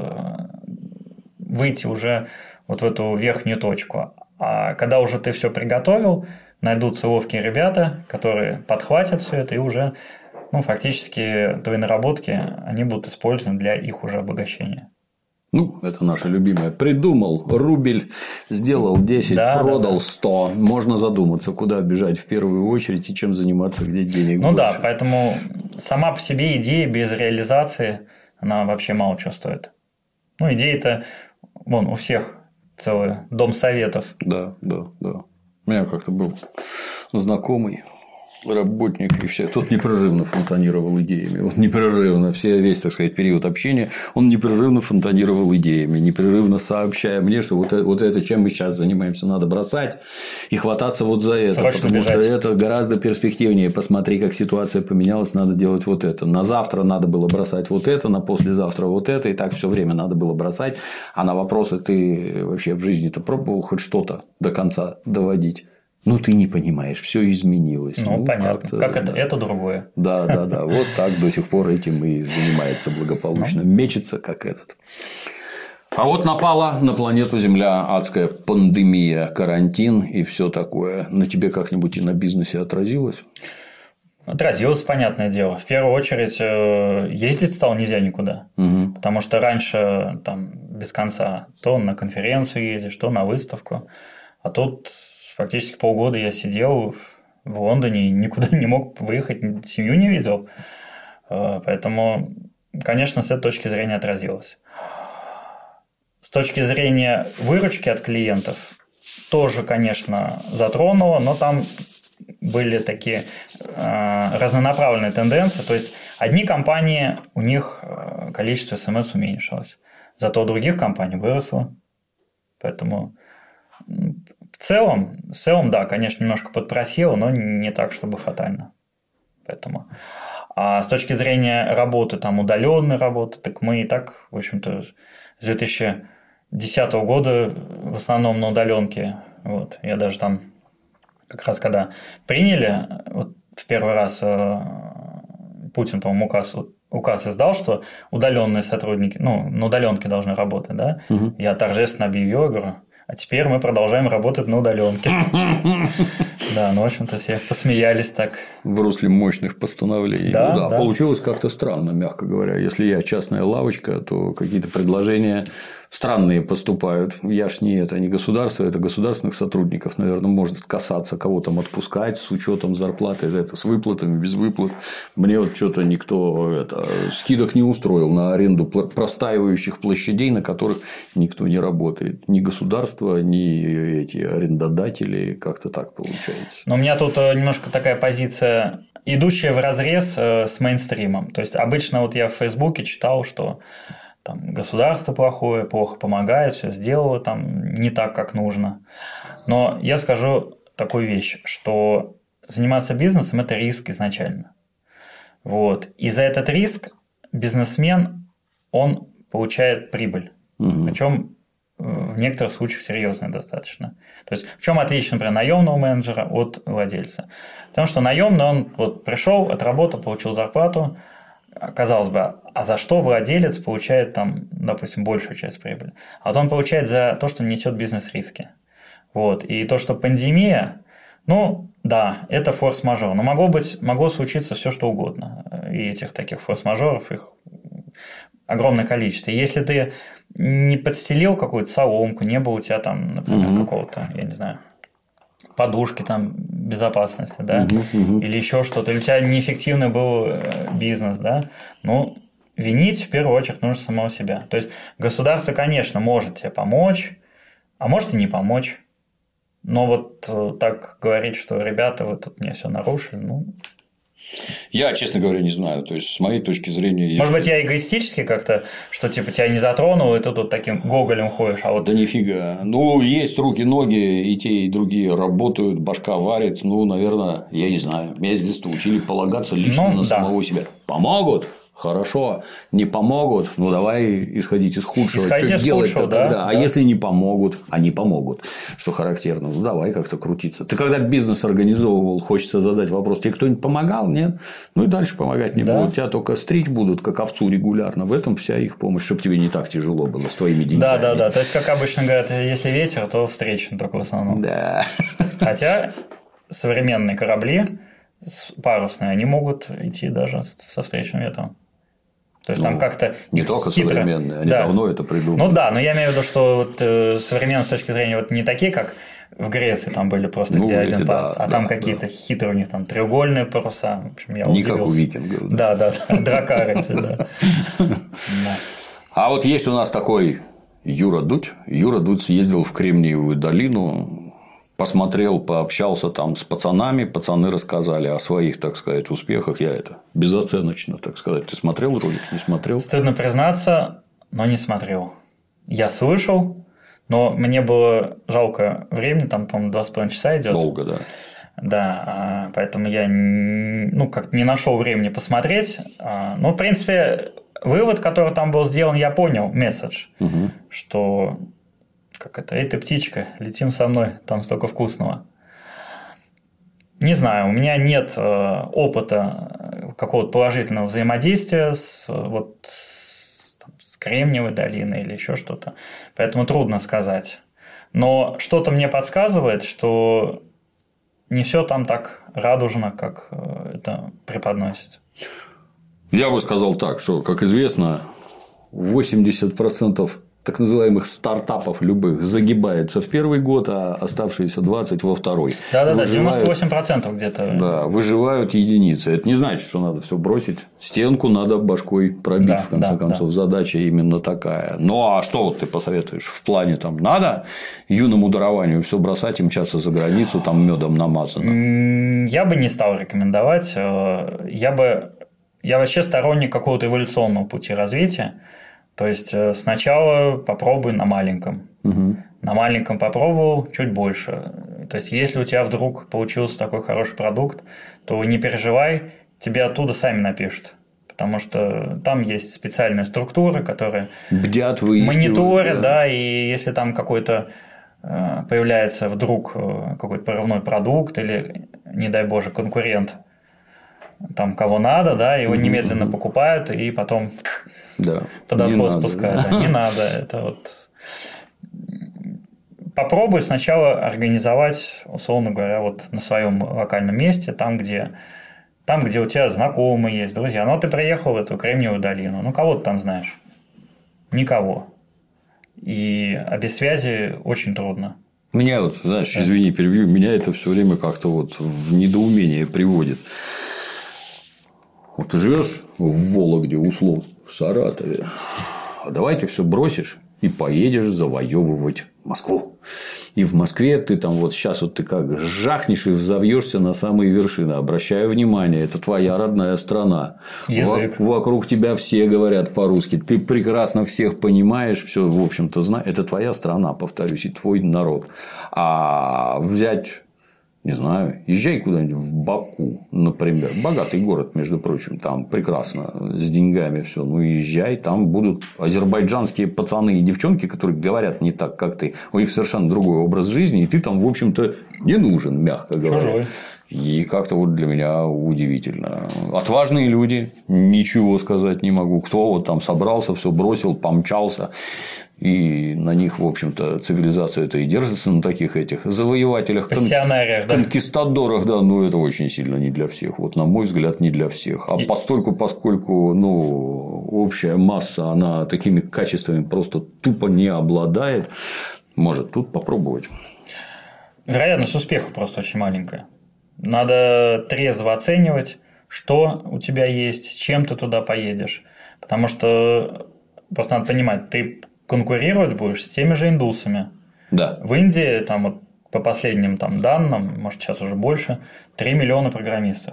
выйти уже вот в эту верхнюю точку. А когда уже ты все приготовил, найдутся ловкие ребята, которые подхватят все это, и уже ну, фактически твои наработки они будут использованы для их уже обогащения. Ну, это наше любимое. Придумал рубль, сделал десять, да, продал да, да. сто. Можно задуматься, куда бежать в первую очередь и чем заниматься, где денег Ну больше. Да, поэтому сама по себе идея без реализации, она вообще мало чего стоит. Ну, идеи-то вон, у всех целый дом советов. Да, да, да. У меня как-то был знакомый работник, и все. Тот непрерывно фонтанировал идеями. Он непрерывно, все, весь, так сказать, период общения, он непрерывно фонтанировал идеями, непрерывно сообщая мне, что вот это, вот это, чем мы сейчас занимаемся, надо бросать и хвататься вот за это, срочно потому бежать. Что это гораздо перспективнее. Посмотри, как ситуация поменялась, надо делать вот это. На завтра надо было бросать вот это, на послезавтра вот это, и так все время надо было бросать. А на вопросы ты вообще в жизни-то пробовал хоть что-то до конца доводить? Ну, ты не понимаешь, все изменилось. Ну, ну понятно. Как это? Да. Это другое. Да, да, да. Вот так до сих пор этим и занимается благополучно. Мечется, как этот. А вот напала на планету Земля адская пандемия, карантин и все такое. На тебе как-нибудь и на бизнесе отразилось? Отразилось, понятное дело. В первую очередь, ездить стало нельзя никуда. Угу. Потому что раньше там без конца то на конференцию ездишь, то на выставку. А тут фактически полгода я сидел в Лондоне и никуда не мог выехать, семью не видел. Поэтому, конечно, с этой точки зрения отразилось. С точки зрения выручки от клиентов тоже, конечно, затронуло, но там были такие разнонаправленные тенденции. То есть, одни компании, у них количество смс уменьшилось, зато у других компаний выросло. Поэтому в целом, в целом, да, конечно, немножко подпросело, но не так, чтобы фатально. Поэтому. А с точки зрения работы, там, удаленной работы, так мы и так, в общем-то, с две тысячи десятого года в основном на удаленке. Вот. Я даже там, как раз когда приняли, вот в первый раз Путин, по-моему, указ, указ издал, что удаленные сотрудники, ну, на удаленке должны работать, да, угу. Я торжественно объявил, я говорю, а теперь мы продолжаем работать на удаленке. Да, ну, в общем-то, все посмеялись так. В русле мощных постановлений. Да, ну, да, да. Получилось как-то странно, мягко говоря. Если я частная лавочка, то какие-то предложения странные поступают. Я ж не это, не государство, это государственных сотрудников, наверное, может касаться, кого там отпускать с учетом зарплаты, это с выплатами, без выплат. Мне вот что-то никто это, скидок не устроил на аренду простаивающих площадей, на которых никто не работает. Ни государство, ни эти арендодатели, как-то так получается. Но у меня тут немножко такая позиция, идущая вразрез с мейнстримом. То есть, обычно вот я в Фейсбуке читал, что там государство плохое, плохо помогает, все сделало там не так, как нужно. Но я скажу такую вещь, что заниматься бизнесом – это риск изначально. Вот. И за этот риск бизнесмен, он получает прибыль. Угу. Причем в некоторых случаях серьезная достаточно. То есть, в чем отличие, например, наемного менеджера от владельца? Потому что наемный, он вот пришел, отработал, получил зарплату, казалось бы, а за что владелец получает там, допустим, большую часть прибыли? А вот он получает за то, что несет бизнес-риски. Вот. И то, что пандемия, ну, да, это форс-мажор. Но могло быть, могло случиться все, что угодно. И этих таких форс-мажоров, их огромное количество. Если ты не подстелил какую-то соломку, не было у тебя там, например, угу. какого-то, я не знаю, подушки там безопасности, да, угу, угу. или еще что-то, или у тебя неэффективный был бизнес, да, ну, винить в первую очередь нужно самого себя. То есть государство, конечно, может тебе помочь, а может и не помочь. Но вот так говорить, что ребята, вы тут мне все нарушили, ну. Я, честно говоря, не знаю. То есть, с моей точки зрения. Может быть, я эгоистически как-то, что типа тебя не затронул, и ты тут таким гоголем ходишь, а вот. Да нифига. Ну, есть руки, ноги, и те, и другие работают, башка варит. Ну, наверное, я не знаю. Меня с детства учили полагаться лично ну, на да. самого себя. Помогут? Хорошо, не помогут, ну давай исходить из худшего. Исходить что делать-то худшего, да, тогда? да. А если не помогут, они помогут, что характерно, ну давай как-то крутиться. Ты когда бизнес организовывал, хочется задать вопрос, тебе кто-нибудь помогал? Нет? Ну и дальше помогать не да. будут. Тебя только стричь будут, как овцу регулярно. В этом вся их помощь, чтобы тебе не так тяжело было с твоими деньгами. Да, да, да. То есть, как обычно говорят, если ветер, то встречный только в основном. Да. Хотя современные корабли парусные, они могут идти даже со встречным ветром. То есть, ну, там как-то не только хитро... современные, они да. давно это придумали. Ну да, но я имею в виду, что вот, э, современные с точки зрения вот не такие, как в Греции там были просто, ну, где эти, один парус, да, а да, там какие-то да. хитрые у них там треугольные паруса. В общем, я не удивился. как у викингов. Да, да, да, дракары эти, да. А вот есть у нас такой Юра Дудь. Юра Дудь съездил в Кремниевую долину. Посмотрел, пообщался там с пацанами, пацаны рассказали о своих, так сказать, успехах. Я это безоценочно, так сказать. Ты смотрел ролик, не смотрел? Стыдно признаться, но не смотрел. Я слышал, но мне было жалко времени, там, по-моему, два с половиной часа идет. Долго, да. Да, поэтому я ну, как не нашел времени посмотреть. Ну, в принципе, вывод, который там был сделан, я понял, месседж, угу. что... Как это? Эй, ты птичка, летим со мной, там столько вкусного. Не знаю, у меня нет э, опыта какого-то положительного взаимодействия с, вот, с, там, с Кремниевой долиной или еще что-то. Поэтому трудно сказать. Но что-то мне подсказывает, что не все там так радужно, как это преподносится. Я бы сказал так, что, как известно, восемьдесят процентов так называемых стартапов любых загибается в первый год, а оставшиеся двадцать во второй. Да-да-да, девяносто восемь процентов где-то. Да, выживают единицы. Это не значит, что надо все бросить. Стенку надо башкой пробить, да, в конце да, концов. Да. Задача именно такая. Ну, а что вот ты посоветуешь? В плане там надо юному дарованию все бросать и мчаться за границу, там медом намазано? Я бы не стал рекомендовать. Я бы... Я вообще сторонник какого-то эволюционного пути развития. То есть, сначала попробуй на маленьком. Угу. На маленьком попробовал чуть больше. То есть, если у тебя вдруг получился такой хороший продукт, то не переживай, тебе оттуда сами напишут. Потому что там есть специальные структуры, которые бдят, мониторят, да. да, и если там какой-то появляется вдруг какой-то прорывной продукт или, не дай боже, конкурент, там кого надо, да, его немедленно mm-hmm. покупают и потом да. под откос спускают. Да. Не надо. Это вот... Попробуй сначала организовать, условно говоря, вот на своем локальном месте, там, где, там, где у тебя знакомые есть, друзья. Ну, ты приехал в эту Кремниевую долину, ну, кого ты там знаешь? Никого. И а без связи очень трудно. Меня вот, знаешь, да. извини, перебью, меня это все время как-то вот в недоумение приводит. Вот ты живешь в Вологде, условно, в Саратове, а давай ты все бросишь и поедешь завоевывать Москву. И в Москве ты там вот сейчас вот ты как жахнешь и взовьешься на самые вершины. Обращаю внимание, это твоя родная страна. Язык. Вокруг тебя все говорят по-русски. Ты прекрасно всех понимаешь, все, в общем-то, знаешь. Это твоя страна, повторюсь, и твой народ. А взять. Не знаю, езжай куда-нибудь в Баку, например. Богатый город, между прочим, там прекрасно, с деньгами все. Ну, езжай, там будут азербайджанские пацаны и девчонки, которые говорят не так, как ты. У них совершенно другой образ жизни, и ты там, в общем-то, не нужен, мягко говоря. Чужой. И как-то вот для меня удивительно. Отважные люди, ничего сказать не могу. Кто вот там собрался, все бросил, помчался. И на них, в общем-то, цивилизация-то и держится, на таких этих завоевателях, пассионариях, кон- конкистадорах, да, но это очень сильно не для всех. Вот, на мой взгляд, не для всех. А и... постольку, поскольку ну, общая масса, она такими качествами просто тупо не обладает, может тут попробовать. Вероятность успеха просто очень маленькая. Надо трезво оценивать, что у тебя есть, с чем ты туда поедешь. Потому что просто надо понимать, ты конкурировать будешь с теми же индусами. Да. В Индии, там, вот, по последним там, данным, может, сейчас уже больше, три миллиона программистов.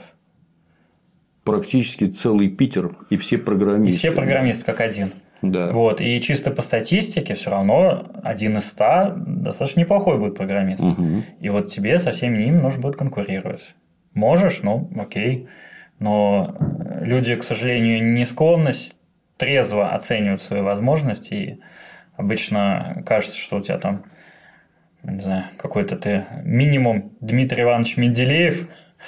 Практически целый Питер и все программисты. И все программисты как один. Да. Вот. И чисто по статистике все равно один из ста достаточно неплохой будет программист. Угу. И вот тебе со всеми ними нужно будет конкурировать. Можешь, ну окей. Но люди, к сожалению, не склонны трезво оценивать свои возможности. И обычно кажется, что у тебя там, не знаю, какой-то ты минимум Дмитрий Иванович Менделеев.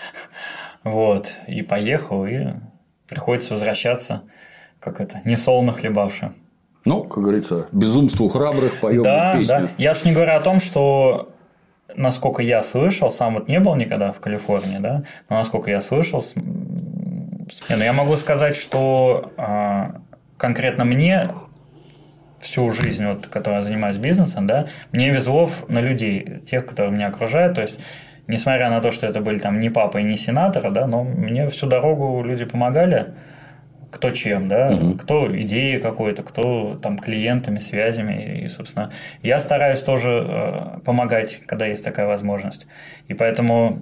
Вот. И поехал, и приходится возвращаться. Как это, несолоно хлебавши. Ну, как говорится, безумству храбрых поем да, песню. Да, я уж не говорю о том, что, насколько я слышал, сам вот не был никогда в Калифорнии, да, но насколько я слышал, не, ну я могу сказать, что а, конкретно мне всю жизнь, вот, которой я занимаюсь бизнесом, да, мне везло на людей, тех, которые меня окружают, то есть несмотря на то, что это были там не папа и не сенаторы, да, но мне всю дорогу люди помогали. Кто чем, да, угу. Кто идеей какой-то, кто там клиентами, связями. И, собственно, я стараюсь тоже э, помогать, когда есть такая возможность. И поэтому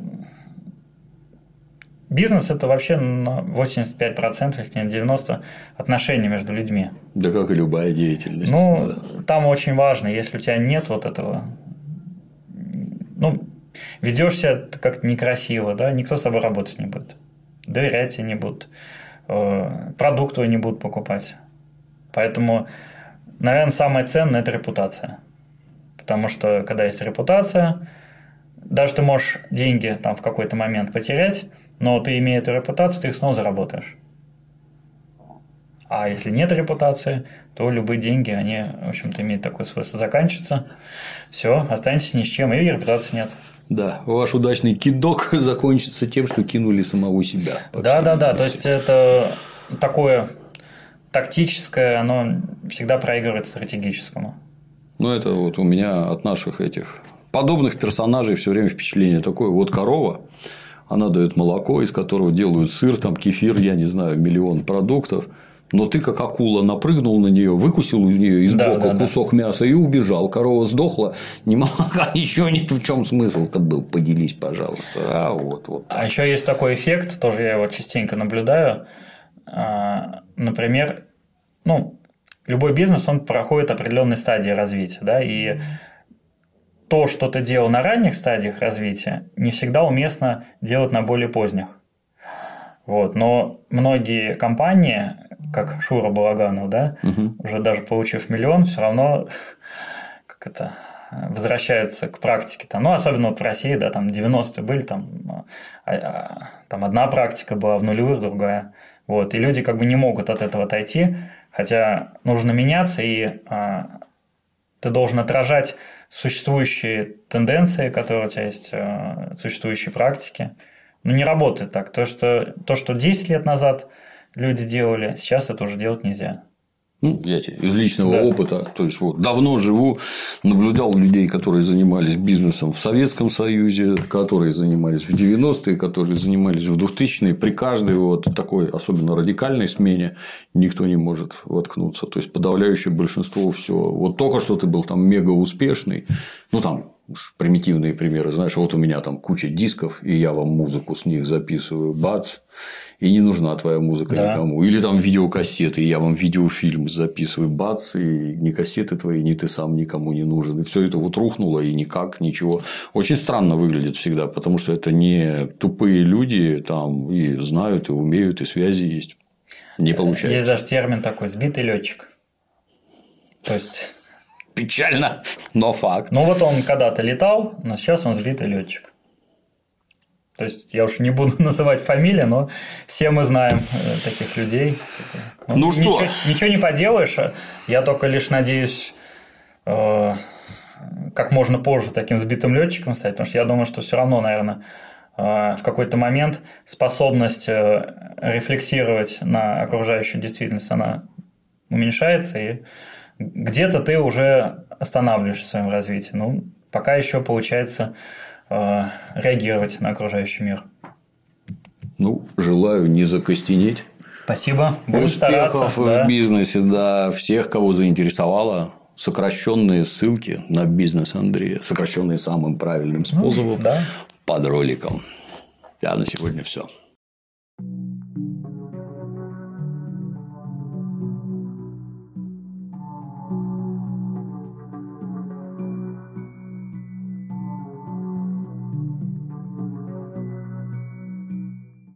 бизнес – это вообще на восемьдесят пять процентов, если не девяносто процентов, отношения между людьми. Да, как и любая деятельность. Ну, да. Там очень важно, если у тебя нет вот этого, ну, ведешь себя как-то некрасиво, да, никто с тобой работать не будет, доверять тебе не будут. Продукты не будут покупать. Поэтому, наверное, самое ценное – это репутация. Потому что, когда есть репутация, даже ты можешь деньги там в какой-то момент потерять, но ты, имея эту репутацию, ты их снова заработаешь. А если нет репутации, то любые деньги, они, в общем-то, имеют такое свойство заканчиваться. Все, останетесь ни с чем, и репутации нет. Да, ваш удачный кидок закончится тем, что кинули самого себя. Да, да, да. То есть это такое тактическое, оно всегда проигрывает стратегическому. Ну, это вот у меня от наших этих подобных персонажей все время впечатление такое. Вот корова, она дает молоко, из которого делают сыр, там кефир, я не знаю, миллион продуктов. Но ты, как акула, напрыгнул на нее, выкусил у нее из да, бока да, кусок да. мяса и убежал. Корова сдохла, ни молока, ничего нет. В чем смысл-то был? Поделись, пожалуйста. А, вот, вот а еще есть такой эффект, тоже я его частенько наблюдаю. Например, ну, любой бизнес, он проходит определенные стадии развития. Да, и то, что ты делал на ранних стадиях развития, не всегда уместно делать на более поздних. Вот. Но многие компании, как Шура Балаганов, да, угу. уже даже получив миллион, все равно как это, возвращаются к практике. Там, ну, особенно вот в России, да, там девяностые были, там, там одна практика была, в нулевых другая. Вот. И люди как бы не могут от этого отойти, хотя нужно меняться, и а, ты должен отражать существующие тенденции, которые у тебя есть, а, существующие практики. Но не работает так. То что, то, что десять лет назад люди делали, сейчас это уже делать нельзя. Ну, я тебе из личного да. опыта, то есть вот давно живу, наблюдал людей, которые занимались бизнесом в Советском Союзе, которые занимались в девяностые, которые занимались в двухтысячные. При каждой вот такой особенно радикальной смене никто не может воткнуться. То есть подавляющее большинство все. Вот только что ты был там мега успешный, ну там уж примитивные примеры, знаешь, вот у меня там куча дисков, и я вам музыку с них записываю, бац, и не нужна твоя музыка да. никому. Или там видеокассеты, и я вам видеофильм записываю, бац, и ни кассеты твои, ни ты сам никому не нужен. И все это вот рухнуло, и никак, ничего. Очень странно выглядит всегда, потому что это не тупые люди там и знают, и умеют, и связи есть. Не получается. Есть даже термин такой сбитый летчик. То есть. Печально, но факт. Ну, вот он когда-то летал, но сейчас он сбитый летчик. То есть, я уж не буду называть фамилии, но все мы знаем таких людей. Ну, ну ничего, что? Ничего не поделаешь. Я только лишь надеюсь, э, как можно позже таким сбитым летчиком стать, потому что я думаю, что все равно, наверное, э, в какой-то момент способность э, рефлексировать на окружающую действительность, она уменьшается, и где-то ты уже останавливаешься в своем развитии. Ну, пока еще получается реагировать на окружающий мир. Ну, желаю не закостенеть. Спасибо. Будем Успехов стараться. в Да. бизнесе, да, всех, кого заинтересовало. Сокращенные ссылки на бизнес Андрея, сокращенные самым правильным способом, ну, да. под роликом. А на сегодня все.